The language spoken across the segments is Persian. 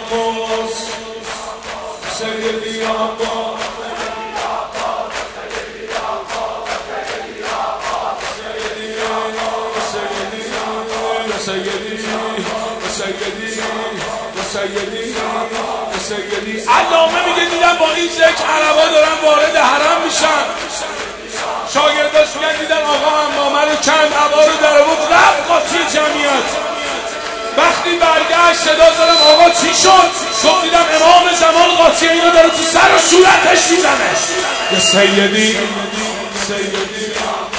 عباس سیدی عباس سیدی علامه میگه دیدم با این ذکر عربا دارن وارد حرم میشن. شاگرداش میگن دیدن آقا امامه رو کند، عبا رو در آورد رفت قاطی جمعیت. وقتی برگشت صدا زدم آقا چی شد؟ گفت دیدم امام زمان قاطی اینو داره تو سر و صورتش میزنه. یا سیدی سیدی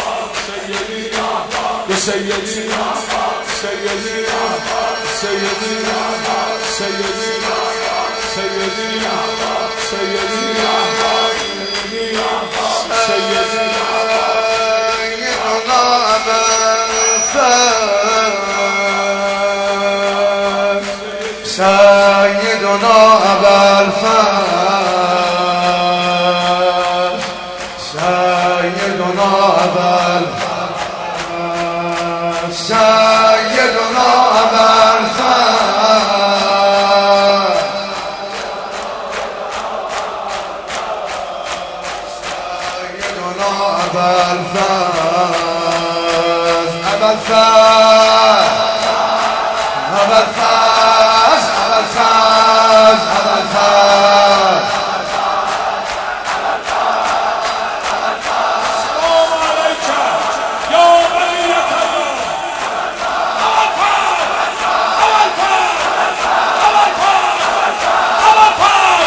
یا سیدی سیدی سیدی سیدی سيدنا أبا الفضل سيدنا أبا الفضل سيدنا أبا الفضل سيدنا أبا الفضل أبا الفضل أبا الفاز أبا الفاز أبا الفاز السلام عليك يا بنية الله. أبا الفاز أبا الفاز أبا الفاز أبا الفاز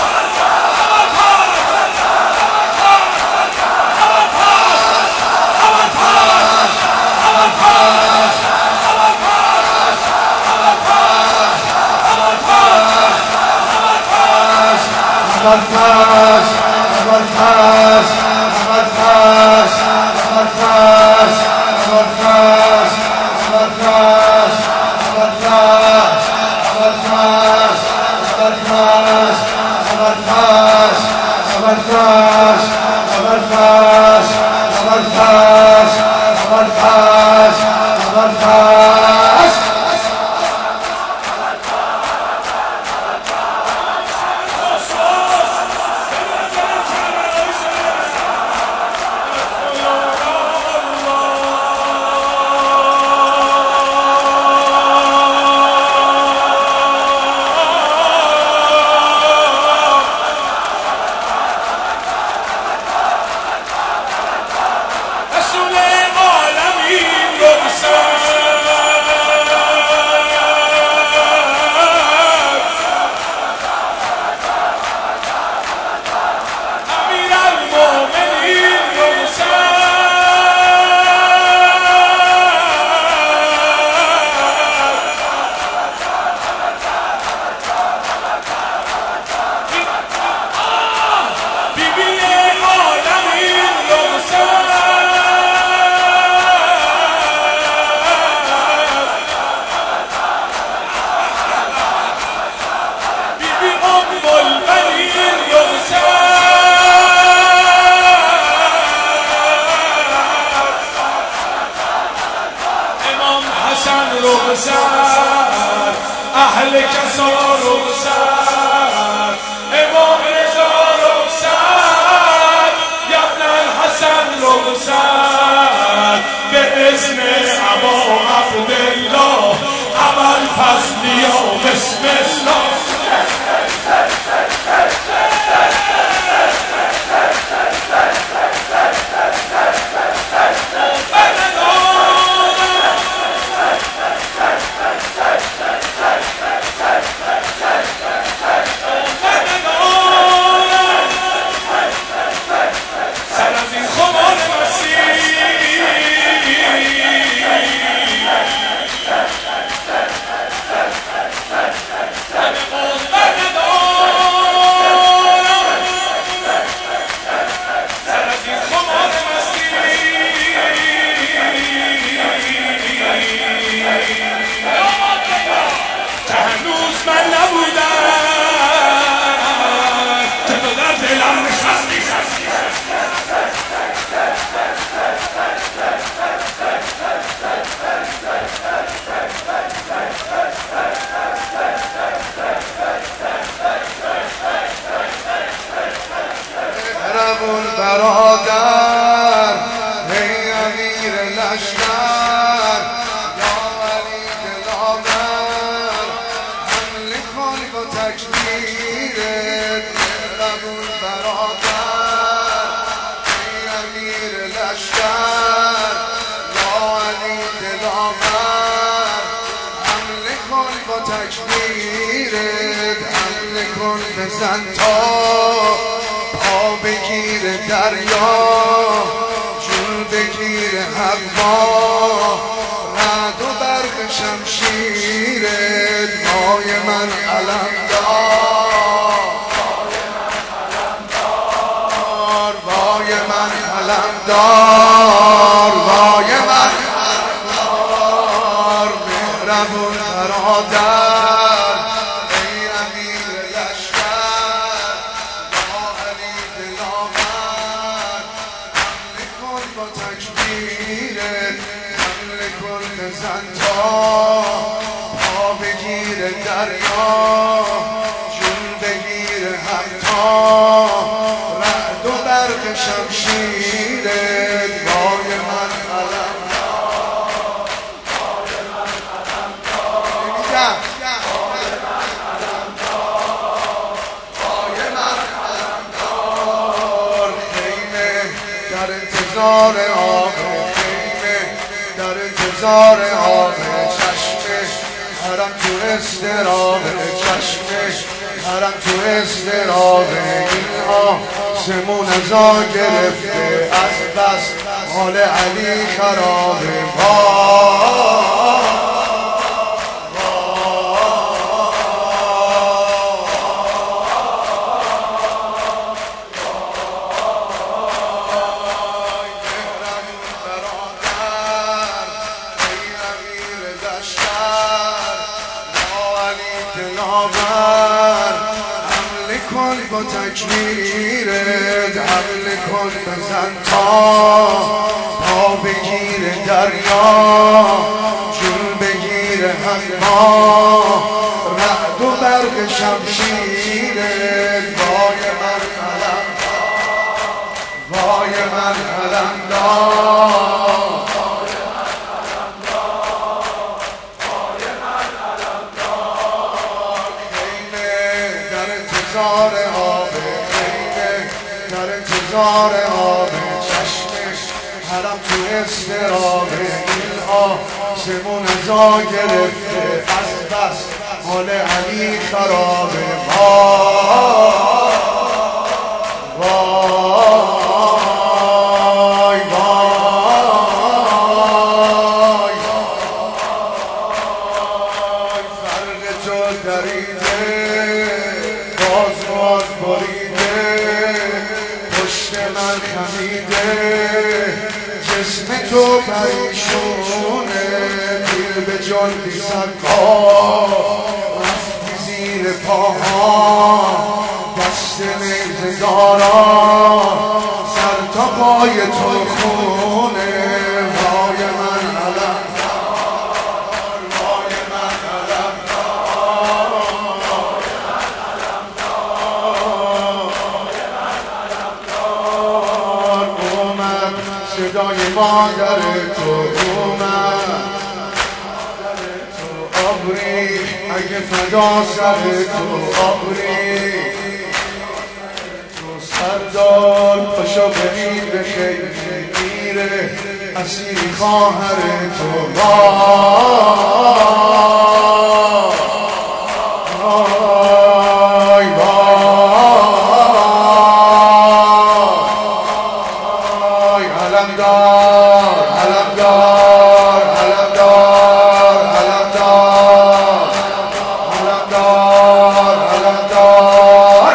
الفاس الفاس الفاس الفاس الفاس الفاس الفاس الفاس الفاس الفاس الفاس الفاس الفاس الفاس الفاس اهل کسا رخصت امام رضا رخصت ابن الحسن رخصت به اسم ابا عبدالله ابا الفضل یا بسم الله. کن با تکبیرت، حمله کن بزن تا پا بگیر دریا، جون بگیر حق با رعد و برق شمشیرت. وای من علمدار، وای من علمدار، وای من علمدار، مهربون برادر ای امیر لشکر، یا علی دلاور، حمله کن با تکبیرت، حمله کن بزن تا پا بگیر دریا، جون بگیر حتی رعد و برق شمشیرت. وای من علمدار، وای من علمدار، خیمه در انتظار آب، خیمه در انتظار آب، چشمه حرم تو استراب، چشمه حرم تو استراب، این آسمون ازا گرفته از بس حال علی خرابه. حمله کن با تکبیرت، حمله کن بزن تا پا بگیر دریا، جون بگیر حقا رعد و برق شمشیرت. وای من علمدار، وای من علمدار، انتظار آب، خیمه در انتظار آب، چشمش حرم تو استرابه، این آسمون ازا گرفته از بس حال علی خرابه. وای وای وای، فرق تو دریده باز بریده، پشت من خمیده، جسم تو پریشونه، دل به جان بی سرکار رفتی زیر پاها، دست نیزه دارا سر تا پای تو خونه. وای من علمدار، وای من علمدار، صدای مادر تو اومد، تو آبری اگه فدا سر تو آبری، تو سردار پاشا برید به خیلی میره اسیری خواهر تو. وای وای علمدار، علمدار، علمدار، علمدار، علمدار، علمدار.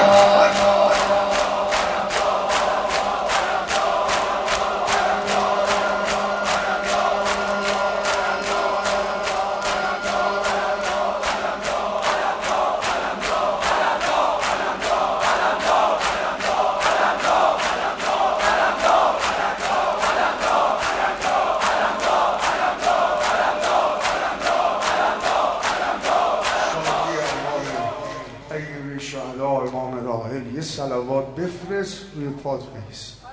شهداء امام راحل یه صلوات بفرست روی پات بایست.